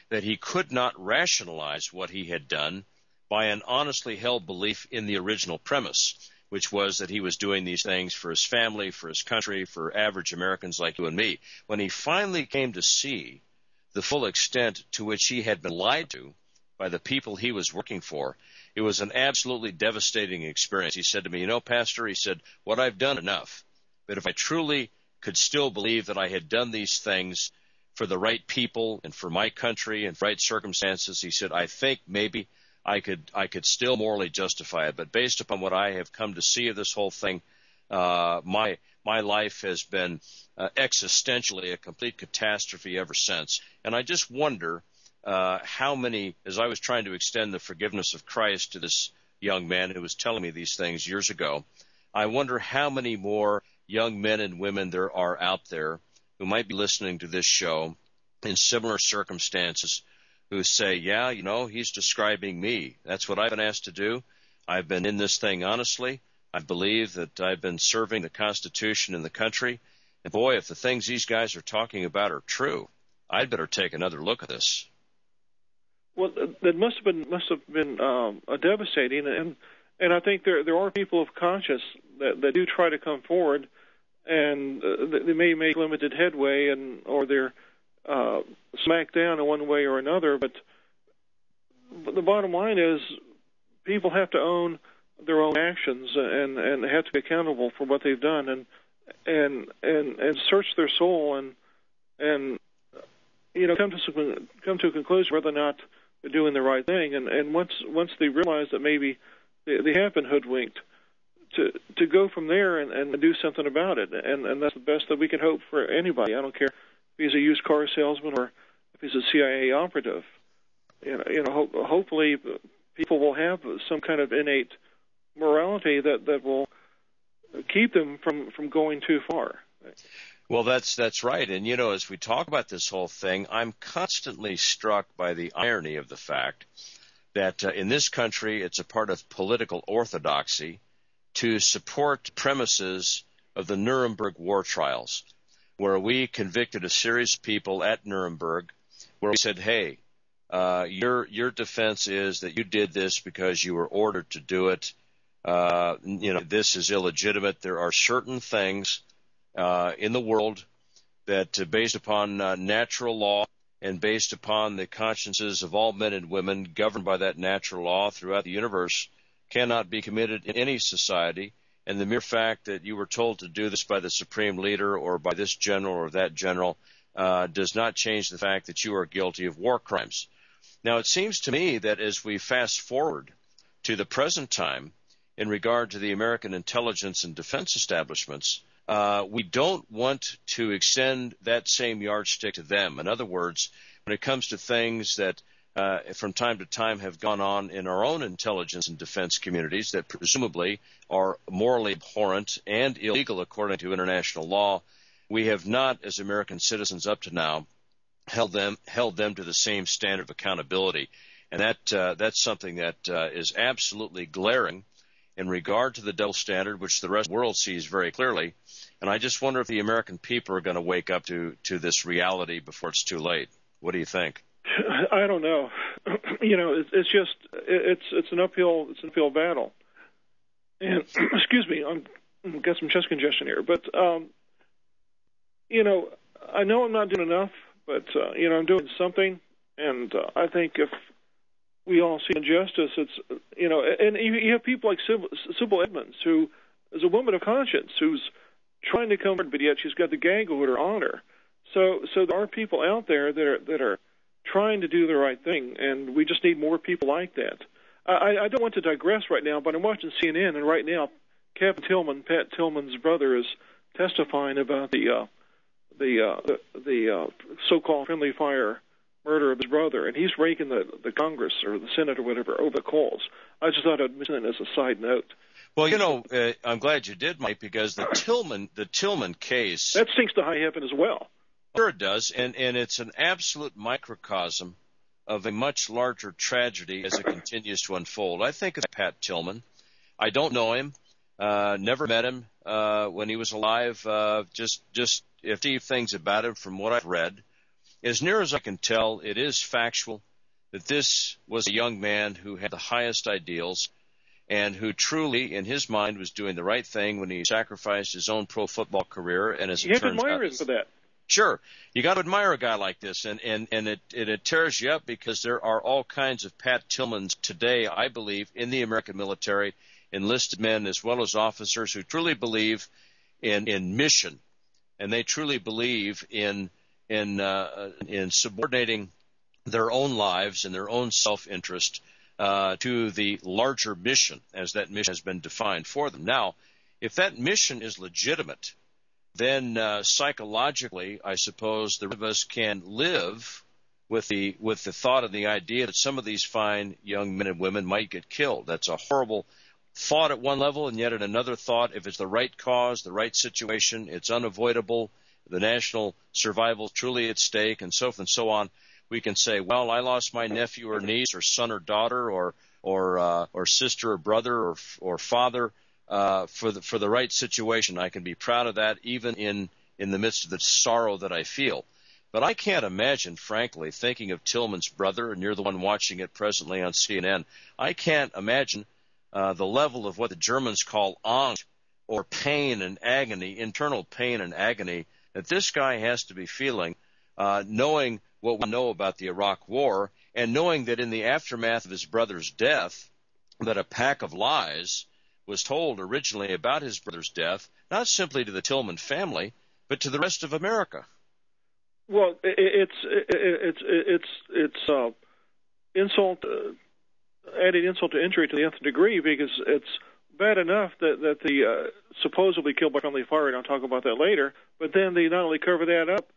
that he could not rationalize what he had done by an honestly held belief in the original premise, which was that he was doing these things for his family, for his country, for average Americans like you and me. When he finally came to see the full extent to which he had been lied to by the people he was working for, it was an absolutely devastating experience. He said to me, you know, Pastor, he said, what I've done enough, but if I truly could still believe that I had done these things for the right people and for my country and for right circumstances, he said, I think maybe I could I could still morally justify it. But based upon what I have come to see of this whole thing, uh, my my life has been uh, existentially a complete catastrophe ever since. And I just wonder uh, how many, as I was trying to extend the forgiveness of Christ to this young man who was telling me these things years ago, I wonder how many more young men and women there are out there who might be listening to this show in similar circumstances who say, yeah, you know, he's describing me. That's what I've been asked to do. I've been in this thing honestly. I believe that I've been serving the Constitution and the country. And boy, if the things these guys are talking about are true, I'd better take another look at this. Well, that must have been must have been um, a devastating, and and I think there there are people of conscience that, that do try to come forward, and uh, they may make limited headway, and or they're Uh, smacked down in one way or another, but, but the bottom line is people have to own their own actions and, and have to be accountable for what they've done and and and, and search their soul and and you know come to some, come to a conclusion whether or not they're doing the right thing. And, and once once they realize that maybe they, they have been hoodwinked, to to go from there and, and do something about it. And, and that's the best that we can hope for anybody. I don't care if he's a used car salesman or if he's a C I A operative. You know, you know ho- hopefully people will have some kind of innate morality that, that will keep them from, from going too far. Well, that's that's right. And, you know, as we talk about this whole thing, I'm constantly struck by the irony of the fact that uh, in this country it's a part of political orthodoxy to support premises of the Nuremberg war trials, where we convicted a series of people at Nuremberg, where we said, hey, uh, your your defense is that you did this because you were ordered to do it. Uh, you know, this is illegitimate. There are certain things uh, in the world that, uh, based upon uh, natural law and based upon the consciences of all men and women governed by that natural law throughout the universe, cannot be committed in any society. And the mere fact that you were told to do this by the supreme leader or by this general or that general uh, does not change the fact that you are guilty of war crimes. Now, it seems to me that as we fast forward to the present time in regard to the American intelligence and defense establishments, uh, we don't want to extend that same yardstick to them. In other words, when it comes to things that Uh, from time to time have gone on in our own intelligence and defense communities that presumably are morally abhorrent and illegal according to international law, we have not, as American citizens up to now, held them held them to the same standard of accountability. And that uh, that's something that uh, is absolutely glaring in regard to the double standard, which the rest of the world sees very clearly. And I just wonder if the American people are going to wake up to, to this reality before it's too late. What do you think? I don't know. You know, it's, it's just it's it's an uphill it's an uphill battle. And excuse me, I'm I've got some chest congestion here. But um, you know, I know I'm not doing enough, but uh, you know, I'm doing something. And uh, I think if we all see injustice, it's you know, and you have people like Sybil, Sybil Edmonds, who is a woman of conscience, who's trying to come forward, but yet she's got the gag order on her. So so there are people out there that are that are trying to do the right thing, and we just need more people like that. I, I don't want to digress right now, but I'm watching C N N, and right now, Captain Tillman, Pat Tillman's brother, is testifying about the uh, the uh, the, the uh, so-called friendly fire murder of his brother, and he's raking the, the Congress or the Senate or whatever over the coals. I just thought I'd mention it as a side note. Well, you know, uh, I'm glad you did, Mike, because the Tillman the Tillman case that stinks to high heaven as well. Sure it does, and, and it's an absolute microcosm of a much larger tragedy as it continues to unfold. I think of Pat Tillman. I don't know him, uh, never met him uh, when he was alive, uh, just just a few things about him from what I've read. as near as I can tell, it is factual that this was a young man who had the highest ideals and who truly, in his mind, was doing the right thing when he sacrificed his own pro football career. And as it you have to turns admire out, him for that. Sure, you got to admire a guy like this, and and and it, it it tears you up because there are all kinds of Pat Tillmans today, I believe, in the American military, enlisted men as well as officers who truly believe in in mission, and they truly believe in in uh, in subordinating their own lives and their own self-interest uh, to the larger mission, as that mission has been defined for them. Now, if that mission is legitimate, then uh, psychologically, I suppose the rest of us can live with the with the thought and the idea that some of these fine young men and women might get killed. That's a horrible thought at one level, and yet at another thought, if it's the right cause, the right situation, it's unavoidable, the national survival truly at stake, and so forth and so on, we can say, well, I lost my nephew or niece or son or daughter or or uh, or sister or brother or or father Uh, for the for the right situation. I can be proud of that, even in, in the midst of the sorrow that I feel. But I can't imagine, frankly, thinking of Tillman's brother, and you're the one watching it presently on C N N, I can't imagine uh, the level of what the Germans call angst, or pain and agony, internal pain and agony, that this guy has to be feeling, uh, knowing what we know about the Iraq War, and knowing that in the aftermath of his brother's death, that a pack of lies was told originally about his brother's death, not simply to the Tillman family, but to the rest of America. Well, it's it's it's it's uh, insult, uh, added insult to injury to the nth degree, because it's bad enough that that the uh, supposedly killed by friendly fire, and I'll talk about that later. But then they not only cover that up,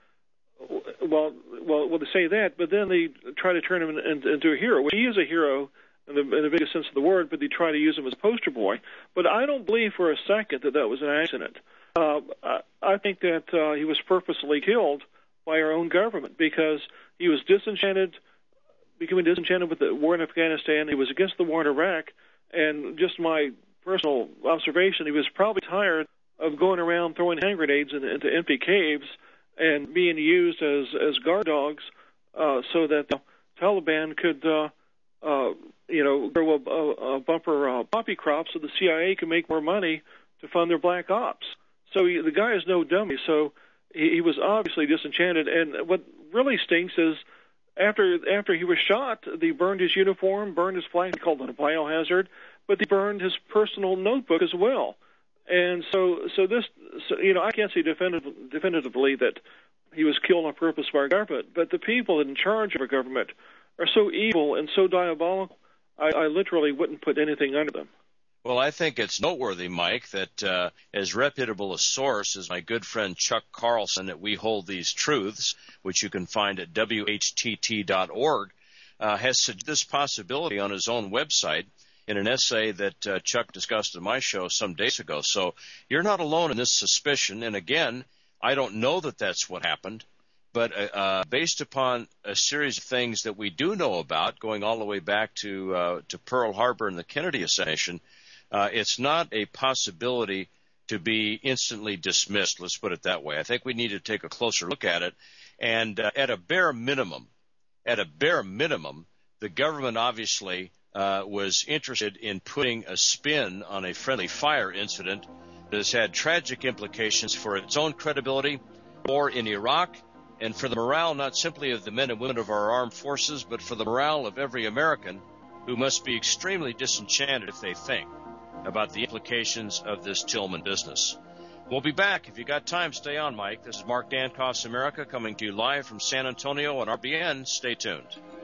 well, well, well, they say that, but then they try to turn him into a hero. He is a hero in the, in the biggest sense of the word, but they try to use him as a poster boy. But I don't believe for a second that that was an accident. Uh, I, I think that uh, he was purposely killed by our own government because he was disenchanted, becoming disenchanted with the war in Afghanistan. He was against the war in Iraq, and just my personal observation, he was probably tired of going around throwing hand grenades in, into empty caves and being used as, as guard dogs uh, so that the Taliban could uh, uh, you know, grow a, a, a bumper uh, poppy crop so the C I A can make more money to fund their black ops. So he, the guy is no dummy. So he, he was obviously disenchanted. And what really stinks is after after he was shot, they burned his uniform, burned his flag. They called it a biohazard, but they burned his personal notebook as well. And so, so this, so, you know, I can't say definitive, definitively that he was killed on purpose by our government, but the people in charge of our government are so evil and so diabolical, I, I literally wouldn't put anything under them. Well, I think it's noteworthy, Mike, that uh, as reputable a source as my good friend Chuck Carlson at We Hold These Truths, which you can find at W H T T dot org, uh, has suggested this possibility on his own website in an essay that uh, Chuck discussed on my show some days ago. So you're not alone in this suspicion. And again, I don't know that that's what happened. But uh, based upon a series of things that we do know about, going all the way back to uh, to Pearl Harbor and the Kennedy assassination, uh, it's not a possibility to be instantly dismissed. Let's put it that way. I think we need to take a closer look at it. And uh, at a bare minimum, at a bare minimum, the government obviously uh, was interested in putting a spin on a friendly fire incident that has had tragic implications for its own credibility, war in Iraq, and for the morale not simply of the men and women of our armed forces, but for the morale of every American who must be extremely disenchanted if they think about the implications of this Tillman business. We'll be back. If you got time, stay on, Mike. This is Mark Dankoff's America coming to you live from San Antonio on R B N. Stay tuned.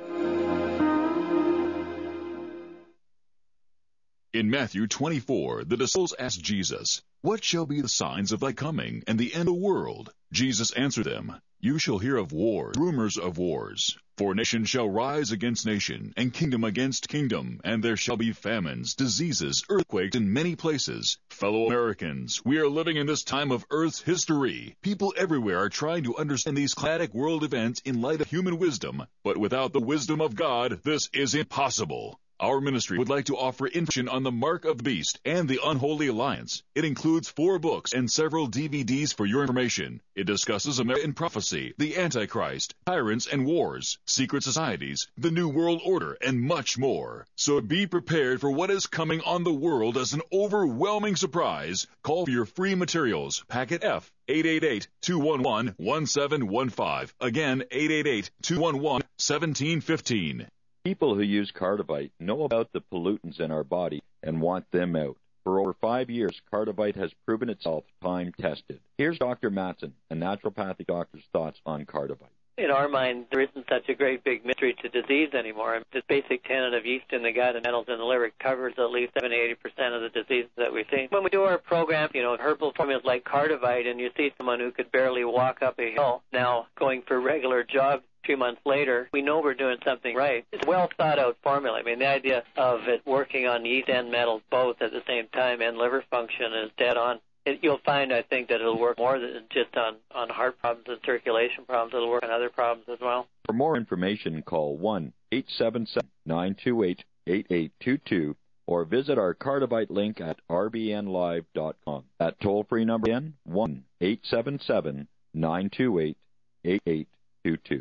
In Matthew twenty-four, the disciples asked Jesus, "What shall be the signs of thy coming and the end of the world?" Jesus answered them, "You shall hear of wars, rumors of wars. For nation shall rise against nation, and kingdom against kingdom, and there shall be famines, diseases, earthquakes in many places." Fellow Americans, we are living in this time of Earth's history. People everywhere are trying to understand these climatic world events in light of human wisdom, but without the wisdom of God, this is impossible. Our ministry would like to offer information on the Mark of the Beast and the Unholy Alliance. It includes four books and several D V Ds for your information. It discusses American prophecy, the Antichrist, tyrants and wars, secret societies, the New World Order, and much more. So be prepared for what is coming on the world as an overwhelming surprise. Call for your free materials. Packet F, eight eight eight, two one one, one seven one five. Again, eight eight eight, two one one, one seven one five. People who use Cardivite know about the pollutants in our body and want them out. For over five years, Cardivite has proven itself time-tested. Here's Doctor Matson, a naturopathic doctor's thoughts on Cardivite. In our mind, there isn't such a great big mystery to disease anymore. The basic tenet of yeast in the gut and metals in the liver covers at least seventy to eighty percent of the diseases that we see. When we do our program, you know, herbal formulas like Cardivite, and you see someone who could barely walk up a hill now going for regular jogs two months later, we know we're doing something right. It's a well thought out formula. I mean, the idea of it working on yeast and metals both at the same time and liver function is dead on. It, you'll find, I think, that it'll work more than just on, on heart problems and circulation problems. It'll work on other problems as well. For more information, call one eight seven seven, nine two eight, eight eight two two or visit our Cardivite link at r b n live dot com. That toll-free number again, one eight seven seven, nine two eight, eight eight two two.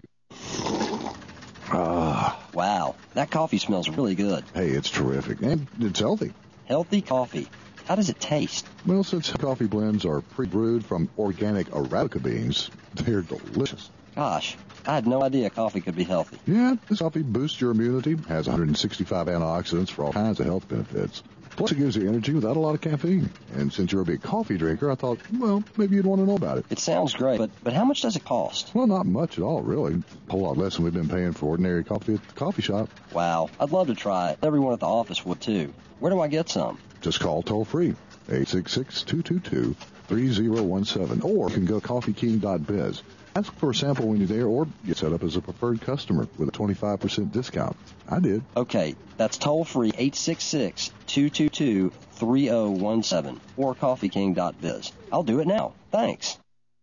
Ah. Wow, that coffee smells really good. Hey, it's terrific, and it's healthy. Healthy coffee. How does it taste? Well, since coffee blends are pre-brewed from organic Arabica beans, they're delicious. Gosh, I had no idea coffee could be healthy. Yeah, this coffee boosts your immunity, has one hundred sixty-five antioxidants for all kinds of health benefits. Plus, it gives you energy without a lot of caffeine. And since you're a big coffee drinker, I thought, well, maybe you'd want to know about it. It sounds great, but but how much does it cost? Well, not much at all, really. A whole lot less than we've been paying for ordinary coffee at the coffee shop. Wow, I'd love to try it. Everyone at the office would, too. Where do I get some? Just call toll-free, eight six six, two two two, three zero one seven, or you can go coffee king dot biz. Ask for a sample when you're there, or get set up as a preferred customer with a twenty-five percent discount. I did. Okay, that's toll-free, eight six six, two two two, three zero one seven, or coffee king dot biz. I'll do it now. Thanks.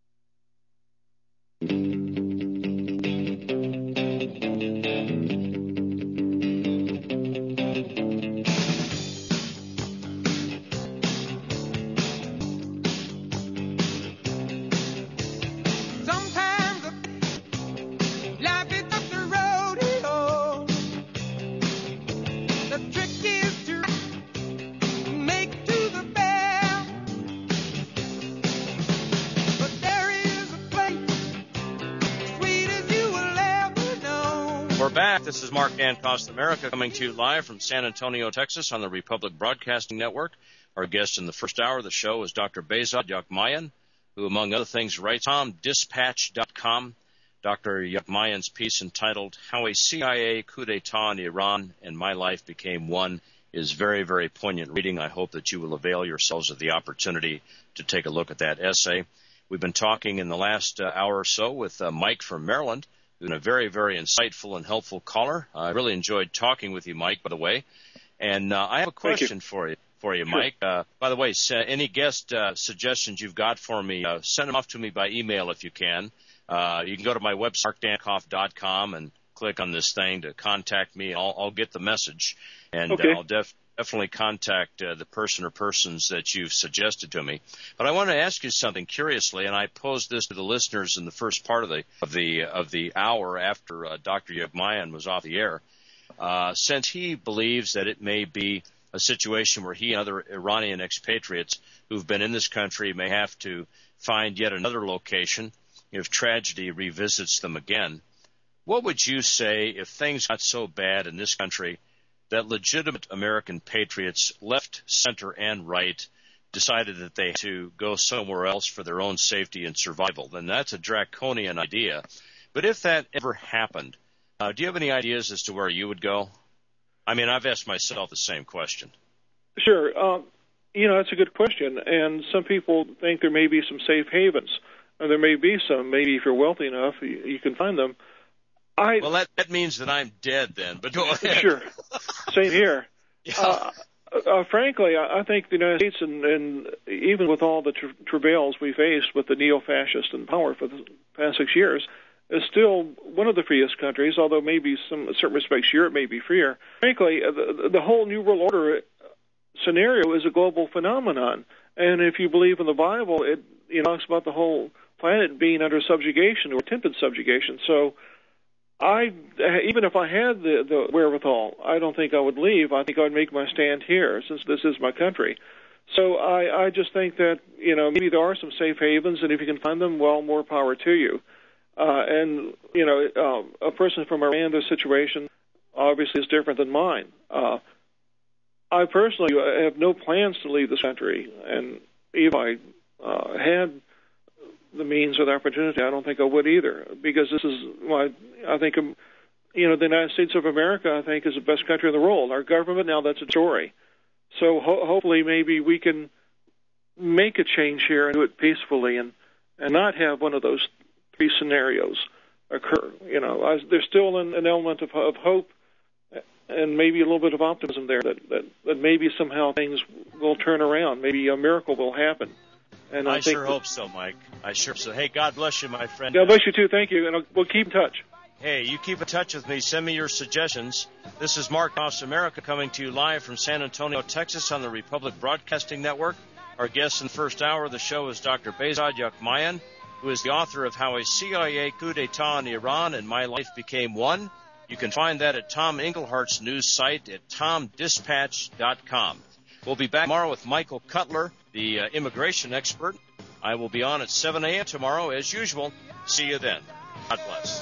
This is Mark Dancost, America, coming to you live from San Antonio, Texas, on the Republic Broadcasting Network. Our guest in the first hour of the show is Doctor Behzad Yakmayan, who, among other things, writes on dispatch dot com. Doctor Yakmayan's piece entitled How a C I A Coup d'etat in Iran and My Life Became One is very, very poignant reading. I hope that you will avail yourselves of the opportunity to take a look at that essay. We've been talking in the last uh, hour or so with uh, Mike from Maryland, been a very, very insightful and helpful caller. I really enjoyed talking with you, Mike, by the way. And uh, I have a question you. for you, for you, sure. Mike. Uh, by the way, uh, any guest uh, suggestions you've got for me, uh, send them off to me by email if you can. Uh, you can go to my website, mark dancoff dot com, and click on this thing to contact me. I'll, I'll get the message, and okay. uh, I'll def- definitely contact uh, the person or persons that you've suggested to me. But I want to ask you something curiously, and I posed this to the listeners in the first part of the of the of the hour after uh, Doctor Yakmayan was off the air. Uh, since he believes that it may be a situation where he and other Iranian expatriates who've been in this country may have to find yet another location if tragedy revisits them again, what would you say if things got so bad in this country that legitimate American patriots, left, center, and right, decided that they had to go somewhere else for their own safety and survival? Then that's a draconian idea. But if that ever happened, uh, do you have any ideas as to where you would go? I mean, I've asked myself the same question. Sure. Um, you know, that's a good question. And some people think there may be some safe havens. And there may be some. Maybe if you're wealthy enough, you, you can find them. I, well, that, that means that I'm dead then, but go ahead. Sure. Same here. Yeah. Uh, uh, frankly, I, I think the United States, and, and even with all the tra- travails we faced with the neo-fascists in power for the past six years, is still one of the freest countries, although maybe some in certain respects Europe may be freer. Frankly, the, the whole New World Order scenario is a global phenomenon. And if you believe in the Bible, it you know, talks about the whole planet being under subjugation or attempted subjugation. So I, even if I had the, the wherewithal, I don't think I would leave. I think I would make my stand here since this is my country. So I, I just think that, you know, maybe there are some safe havens, and if you can find them, well, more power to you. Uh, and, you know, uh, a person from Iran, their situation obviously is different than mine. Uh, I personally have no plans to leave this country, and if I uh, had the means or the opportunity, I don't think I would either, because this is my, I think, um, you know, the United States of America, I think, is the best country in the world. Our government, now that's a story. So ho- hopefully maybe we can make a change here and do it peacefully and, and not have one of those three scenarios occur. You know, I, there's still an, an element of, of hope and maybe a little bit of optimism there that, that, that maybe somehow things will turn around. Maybe a miracle will happen. And I, I think sure hope so, Mike. I sure so. Hey, God bless you, my friend. God bless you, too. Thank you. And I'll, we'll keep in touch. Hey, you keep in touch with me. Send me your suggestions. This is Mark Across America coming to you live from San Antonio, Texas on the Republic Broadcasting Network. Our guest in the first hour of the show is Doctor Behzad Yakmayan, who is the author of How a C I A Coup d'etat in Iran and My Life Became One. You can find that at Tom Englehart's news site at tom dispatch dot com. We'll be back tomorrow with Michael Cutler, the uh, immigration expert. I will be on at seven a.m. tomorrow as usual. See you then. God bless.